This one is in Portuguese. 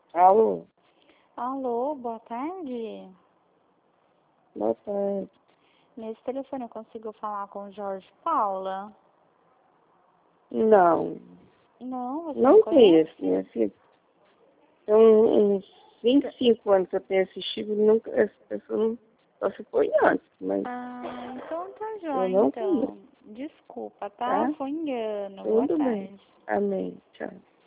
Alô? Alô, boa tarde. Boa tarde. Nesse telefone eu consigo falar com o Jorge Paula? Não, Não, você não não conhece? conheço, minha filha. São uns 25 anos que eu tenho assistido, nunca, essa pessoa não só se foi antes, mas Ah, então tá eu jóia, não conheço, então. Desculpa, tá? tá? Foi engano. Boa Tudo bem. tarde. Amém. Tchau.